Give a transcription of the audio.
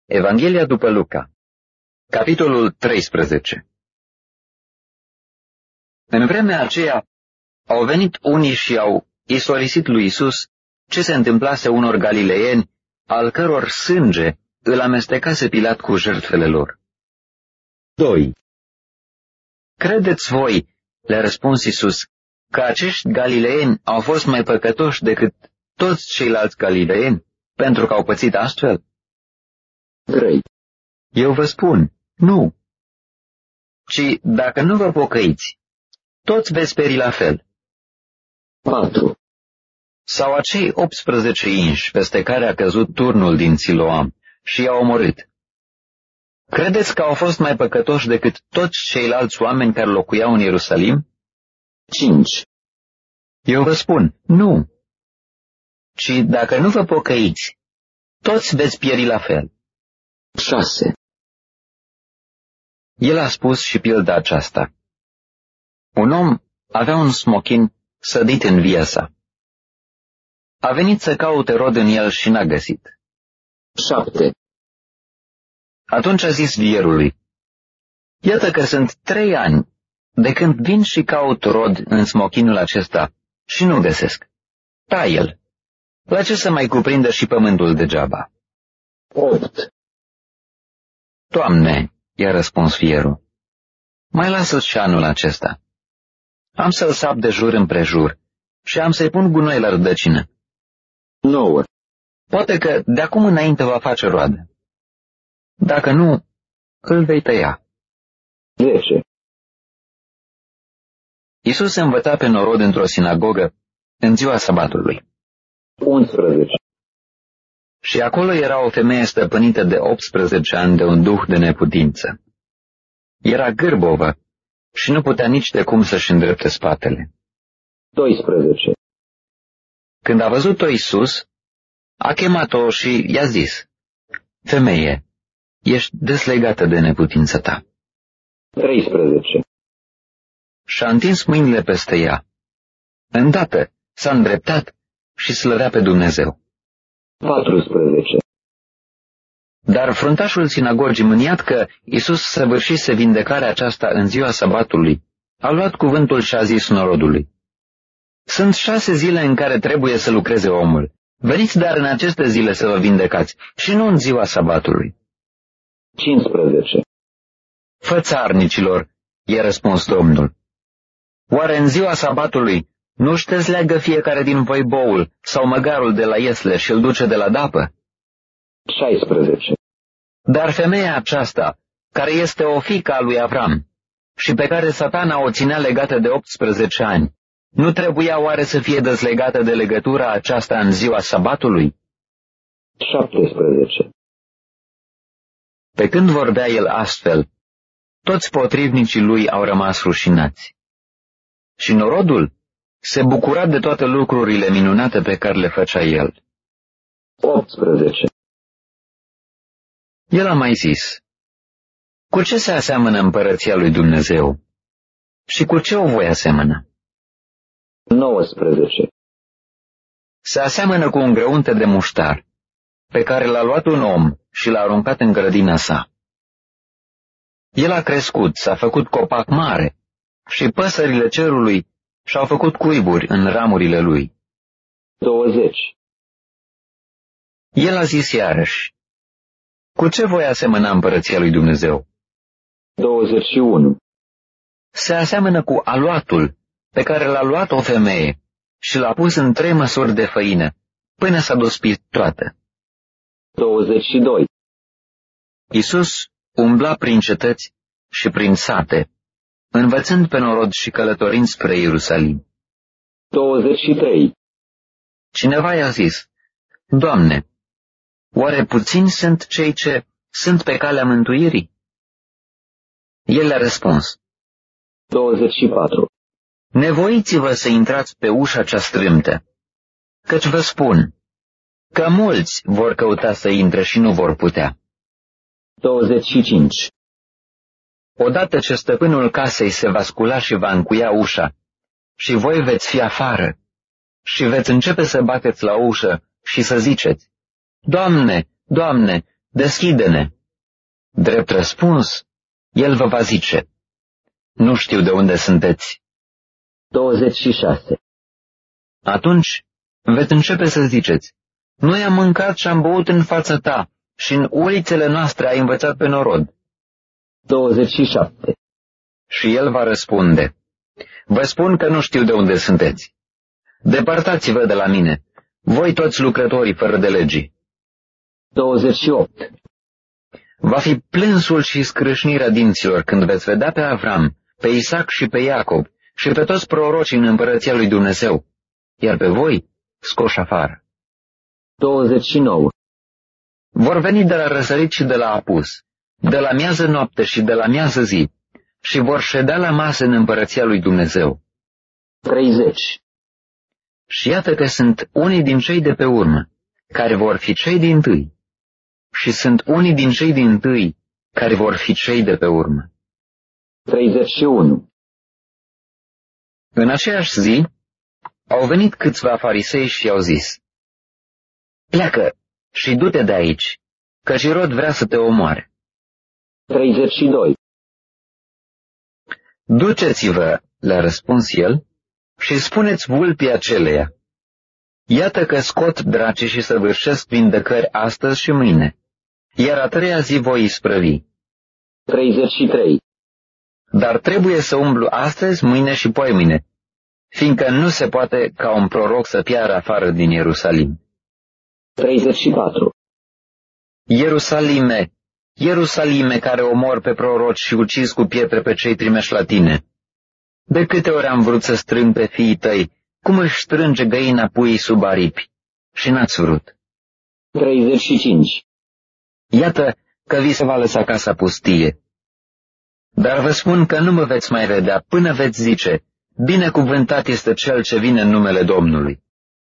Evanghelia după Luca, capitolul 13. În vremea aceea au venit unii și au istorisit lui Iisus ce se întâmplase unor galileeni, al căror sânge îl amestecase Pilat cu jertfele lor. 2. Credeți voi, le-a răspuns Iisus, că acești galileeni au fost mai păcătoși decât toți ceilalți galileeni, pentru că au pățit astfel? 3. Eu vă spun, nu. Ci dacă nu vă pocăiți, toți veți peri la fel. 4. Sau acei 18 inși peste care a căzut turnul din Siloam și i-a omorât. Credeți că au fost mai păcătoși decât toți ceilalți oameni care locuiau în Ierusalim? 5. Eu vă spun, nu. Ci dacă nu vă pocăiți, toți veți pieri la fel. 6. El a spus și pilda aceasta. Un om avea un smochin sădit în via sa. A venit să caute rod în el și n-a găsit. 7. Atunci a zis vierului, iată că sunt 3 ani de când vin și caut rod în smochinul acesta și nu găsesc. Tai-l. La ce să mai cuprindă și pământul degeaba? 8. Doamne, i-a răspuns fierul, mai lasă-l și anul acesta. Am să-l sap de jur împrejur și am să-i pun gunoi la rădăcină. 9. Poate că de acum înainte va face roadă. Dacă nu, îl vei tăia. 10. Iisus se învăța pe norod într-o sinagogă în ziua sabatului. 11. Și acolo era o femeie stăpânită de 18 ani de un duh de neputință. Era gârbovă și nu putea nici de cum să-și îndrepte spatele. 12. Când a văzut-o Iisus, a chemat-o și i-a zis, femeie, ești deslegată de neputința ta. 13. Și-a întins mâinile peste ea. Îndată s-a îndreptat și slăvea pe Dumnezeu. 14. Dar fruntașul sinagogii, mâniat că Iisus săvârșise vindecarea aceasta în ziua sabatului, a luat cuvântul și a zis norodului, sunt 6 zile în care trebuie să lucreze omul. Veniți dar în aceste zile să vă vindecați și nu în ziua sabatului. 15. Fățarnicilor, i-a răspuns Domnul, oare în ziua sabatului nu-și dezleagă fiecare din voi boul sau măgarul de la iesle și îl duce de la dapă? 16. Dar femeia aceasta, care este o fiică a lui Avram și pe care Satana o ținea legată de 18 ani, nu trebuia oare să fie dezlegată de legătura aceasta în ziua sabatului? 17. Pe când vorbea el astfel, toți potrivnicii lui au rămas rușinați. Și norodul se bucura de toate lucrurile minunate pe care le făcea el. 18. El a mai zis, cu ce se aseamănă împărăția lui Dumnezeu? Și cu ce o voi asemăna? 19. Se aseamănă cu un grăunte de muștar, pe care l-a luat un om și l-a aruncat în grădina sa. El a crescut, s-a făcut copac mare și păsările cerului și-au făcut cuiburi în ramurile lui. 20. El a zis iarăși, cu ce voi asemăna împărăția lui Dumnezeu? 21. Se aseamănă cu aluatul pe care l-a luat o femeie și l-a pus în 3 măsuri de făină, până s-a dospit toată. 22. Iisus umbla prin cetăți și prin sate, învățând pe norod și călătorind spre Ierusalim. 23. Cineva i-a zis, Doamne, oare puțini sunt cei ce sunt pe calea mântuirii? El le-a răspuns, 24. Nevoiți-vă să intrați pe ușa cea strâmtă, căci vă spun că mulți vor căuta să intre și nu vor putea. 25. Odată ce stăpânul casei se va scula și va încuia ușa, și voi veți fi afară, și veți începe să bateți la ușă și să ziceți, Doamne, Doamne, deschide-ne. Drept răspuns, el vă va zice, nu știu de unde sunteți. 26. Atunci veți începe să ziceți, noi am mâncat și am băut în fața ta și în ulițele noastre ai învățat pe norod. 27. Și el va răspunde, vă spun că nu știu de unde sunteți. Depărtați-vă de la mine, voi toți lucrătorii fără de legii. 28. Va fi plânsul și scrâșnirea dinților când veți vedea pe Avram, pe Isaac și pe Iacob și pe toți prorocii în împărăția lui Dumnezeu, iar pe voi scoși afară. 29. Vor veni de la răsărit și de la apus, de la miază noapte și de la miază zi, și vor ședea la masă în împărăția lui Dumnezeu. 30. Și iată că sunt unii din cei de pe urmă, care vor fi cei dintâi, și sunt unii din cei dintâi, care vor fi cei de pe urmă. 31. În aceeași zi, au venit câțiva farisei și i-au zis, pleacă și du-te de aici, căci Irod vrea să te omoare. 32. Duceți-vă, le-a răspuns el, și spuneți vulpii aceleia, iată că scot draci și săvârșesc vindecări astăzi și mâine, iar a treia zi voi isprăvi. 33. Dar trebuie să umblu astăzi, mâine și poimâine, fiindcă nu se poate ca un proroc să piară afară din Ierusalim. 34. Ierusalime, Ierusalime, care omor pe proroci și ucizi cu pietre pe cei trimeși la tine! De câte ori am vrut să strâng pe fiii tăi, cum își strânge găina puii sub aripi, și n-ați vrut. 35. Iată că vi se va lăsa casa pustie. Dar vă spun că nu mă veți mai vedea până veți zice, binecuvântat este cel ce vine în numele Domnului.